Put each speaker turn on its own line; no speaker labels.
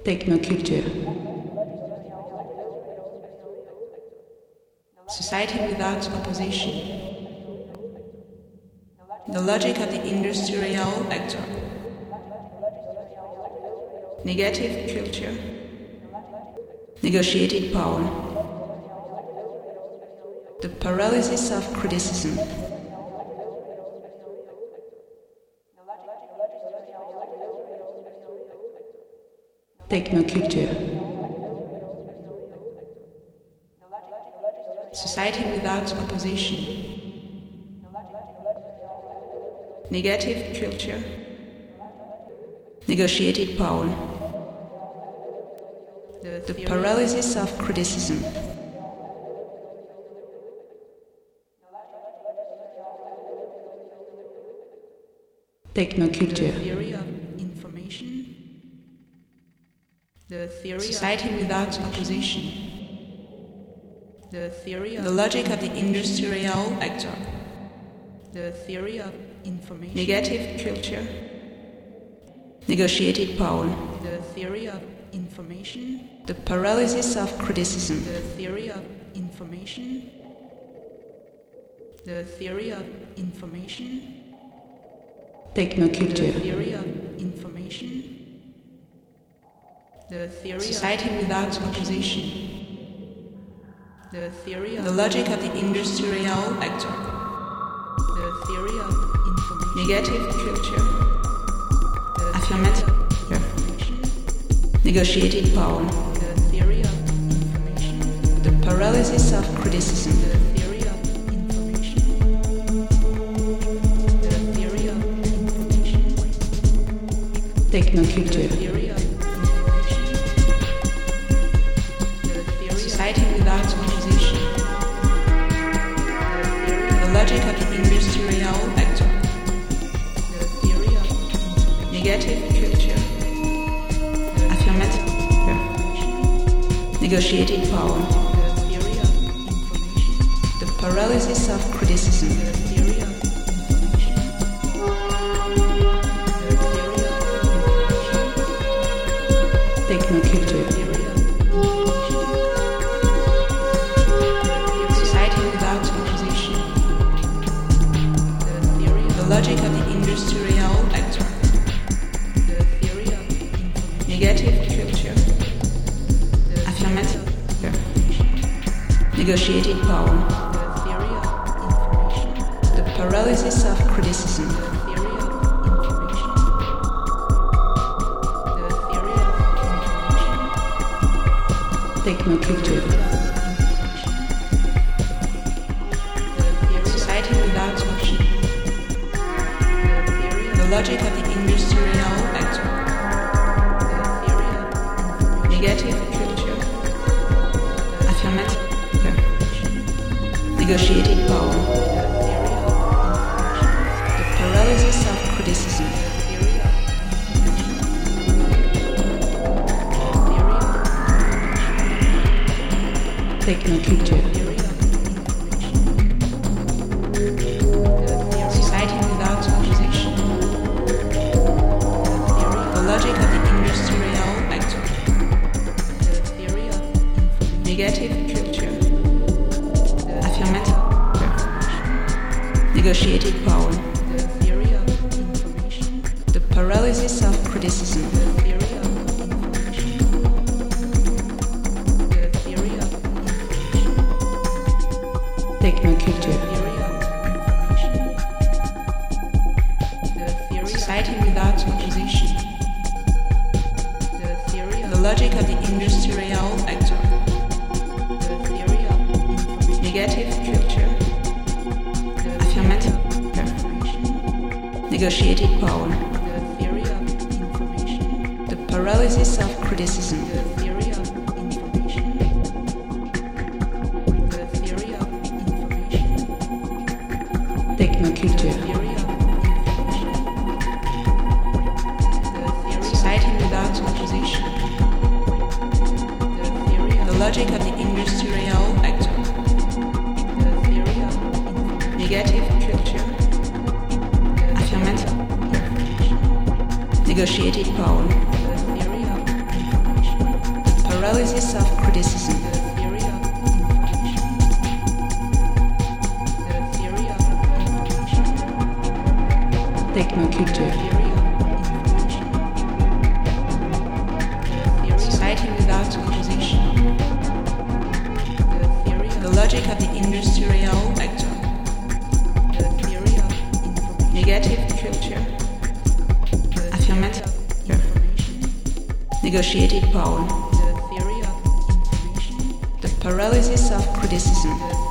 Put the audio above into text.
Technoculture. Society without opposition. The logic of the industrial actor. Negative culture. Negotiated power. The paralysis of criticism. Technoculture. Society without opposition. Negative culture. Negotiated power. The paralysis of criticism. Technoculture. The theory of information. The theory society without opposition. The theory of the logic of the industrial actor. The theory of information. Negative culture. Negotiated power. The theory of information. The paralysis of criticism. The theory of information. The theory of information. Technoculture. The theory of information. The theory society without opposition. The theory of the logic of the industrial actor. The theory of information. Negative culture. Affirmative. Negotiated power. The theory of information. The paralysis of criticism. The theory of information. The theory of information. Technoculture. The theory of information. The theory society without opposition. The logic of the industrial actor. The theory of negative culture. Affirmative. Negotiated power. The theory of information. The paralysis of criticism. The theory of information. The theory of information. Technoculture. Society without opposition. The theory of the logic of the industrial actor. The theory of information. Negative culture. Affirmative. Negotiated power. The theory of information. The paralysis of criticism. The theory of information. The theory of information. Technoculture. Society without option. The logic of the industrial actor. The theory of negative culture. Affirmative. Negotiated power. The paralysis of criticism. Technoculture. Society without opposition. The logic of the industrial actor. The theory of negative culture. Affirmative. Negotiated power. The theory of information. The paralysis of criticism. The theory of information. The theory of information. Technoculture. The theory society without opposition. The theory of the logic of the industrial actor. The theory of information. Negative culture. Affirmative. Negotiated power. The theory of information. The paralysis of criticism. The theory of information. The theory of information. Technoculture. The theory of information. The theory society without opposition. The theory of the logic of the industrial actor. The theory of negative culture. Affirmative. Negotiated power. The theory of paralysis of criticism. The theory of information. The theory of information.
Technoculture.
Society without composition. The logic of the industrial actor. The theory of negative culture. Affirmative information. Negotiated power. The theory of information. The paralysis of criticism.